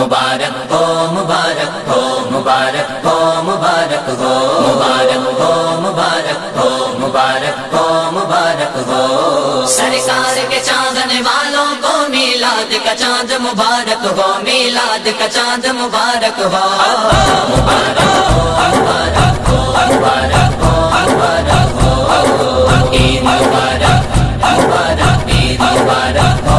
مبارک ہو مبارک ہو مبارک ہو مبارک ہو مبارک ہو مبارک ہو مبارک ہو مبارک ہو سرکار کے چاندنے والوں کو میلاد کا چاند مبارک ہو میلاد کا چاند مبارک ہو مبارک ہو مبارک ہو مبارک ہو مبارک ہو عید مبارک مبارک عید مبارک ہو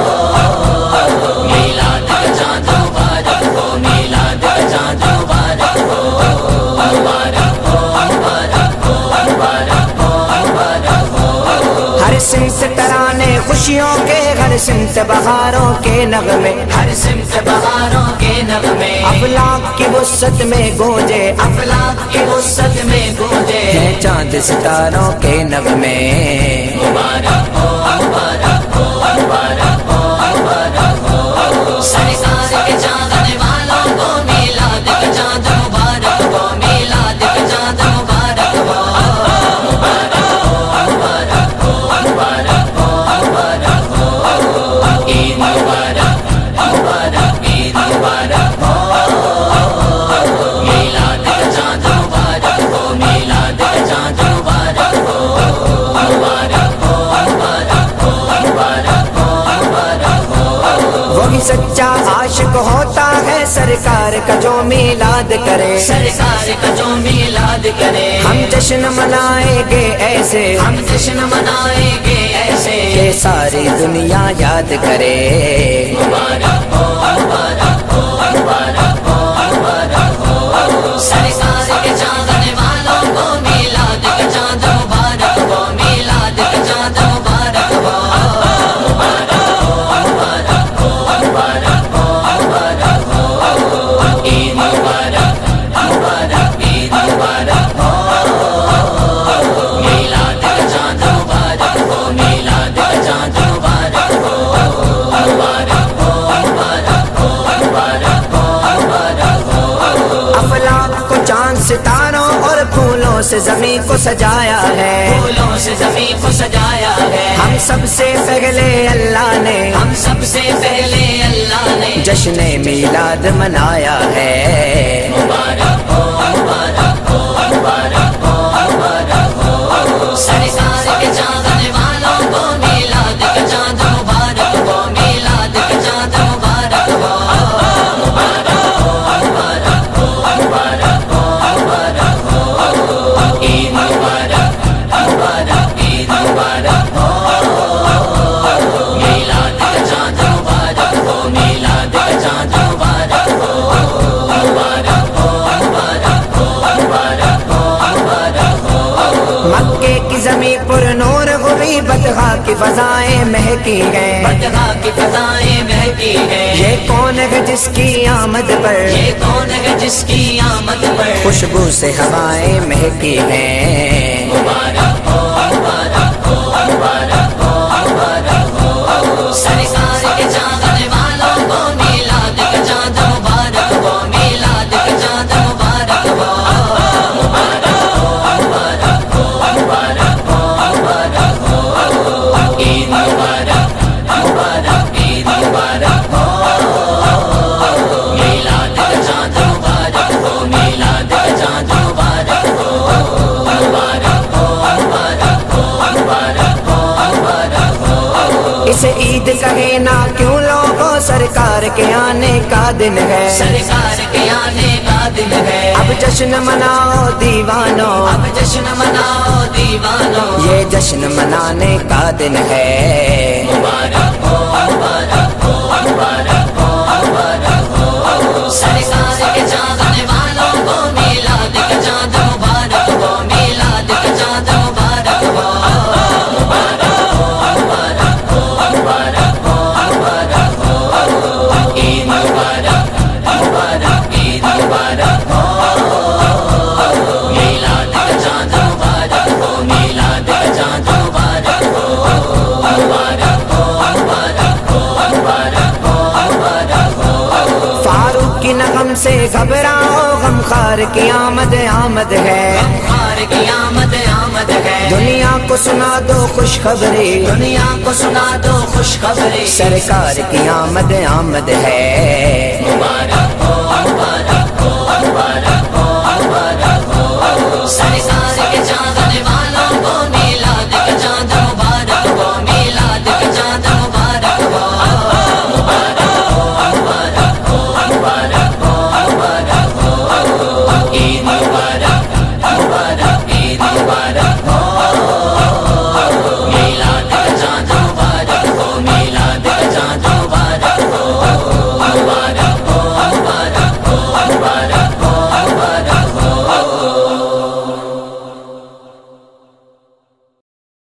میلاد کا چاند مبارک ہو میلاد کا چاند مبارک ہو مبارک ہو مبارک ہو مبارک ہو مبارک ہو ہر سمت ترانے خوشیوں کے ہر سمت بہاروں کے نغمے ہر سمت بہاروں کے نغمے افلاک کی وسعت میں گونجے افلاک کی وسعت میں گونجے ہیں چاند ستاروں کے نغمے مبارک ہو مبارک ہو مبارک ہو مبارک ہو سرکار کے چاندنے والوں کو میلاد کا چاند مبارک ہو میلاد کا چاند مبارک ہو مبارک ہو مبارک ہو مبارک ہو مبارک ہو عید مبارک مبارک عید مبارک ہو میلاد کا چاند مبارک ہو میلاد کا چاند مبارک ہو مبارک ہو مبارک ہو مبارک ہو مبارک ہو وہی سچا عاشق ہوتا ہے سرکار کا جو میلاد کرے سرکار کا جو میلاد کرے ہم جشن منائیں گے ایسے ہم جشن منائیں گے ایسے کہ ساری دنیا یاد کرے مبارک ہو مبارک ہو مبارک ہو مبارک ہو سرکار کے چاندنے والوں کو میلاد کا چاند مبارک ہو میلاد کا چاند مبارک ہو مبارک ہو مبارک ہو مبارک ہو مبارک ہو عید مبارک مبارک عید مبارک ہو میلاد کا چاند مبارک ہو میلاد کا چاند مبارک ہو مبارک ہو مبارک ہو مبارک ہو مبارک ہو افلاک کو چاند ستاروں اور پھولوں سے زمین کو سجایا ہے پھولوں سے زمین کو سجایا ہے ہم سب سے پہلے اللہ نے ہم سب سے پہلے اللہ نے جشن میلاد منایا ہے مبارک ہو مبارک ہو مبارک ہو مبارک ہو سرکار کے چاندنے والوں کو میلاد کا چاند مبارک ہو میلاد کا چاند مبارک ہو مبارک ہو مبارک ہو مبارک ہو مبارک ہو عید مبارک مبارک عید مبارک ہو میلاد کا چاند مبارک ہو میلاد کا چاند مبارک ہو مبارک ہو مبارک ہو مبارک ہو مبارک ہو مکے کی زمین پر نور ہوئی بدخا کی فضائیں مہکی ہیں بدخا کی فضائیں مہکی ہیں یہ کون ہے جس کی آمد پر یہ کون ہے جس کی آمد پر خوشبو سے ہوائیں مہکی ہیں مبارک ہو مبارک ہو مبارک ہو مبارک ہو سرکار کے چاندنے والوں کو میلاد کا چاند مبارک ہو میلاد کا چاند مبارک ہو مبارک ہو مبارک ہو مبارک ہو مبارک ہو عید مبارک مبارک عید مبارک ہو میلاد کا چاند مبارک ہو میلاد کا چاند مبارک ہو مبارک ہو مبارک ہو مبارک ہو مبارک ہو اسے عید کہے نہ کیوں لوگوں سرکار کے آنے کا دن ہے سرکار کے آنے کا دن ہے اب جشن مناؤ دیوانوں اب جشن مناؤ دیوانوں یہ جشن منانے کا دن ہے مبارک ہو مبارک ہو مبارک ہو مبارک ہو سرکار کے چاندنے والوں کو میلاد کا چاند مبارک ہو میلاد کا چاند مبارک ہو مبارک ہو مبارک ہو مبارک ہو مبارک ہو عید مبارک مبارک عید مبارک ہو میلاد کا چاند مبارک ہو میلاد کا چاند مبارک ہو مبارک ہو مبارک ہو مبارک ہو مبارک ہو فاروق کی نغم سے گھبراؤ غمخوار کی آمد آمد ہے غمخوار کی آمد آمد ہے دنیا کو سنا دو خوشخبری دنیا کو سنا دو خوشخبری سرکار کی آمد آمد ہے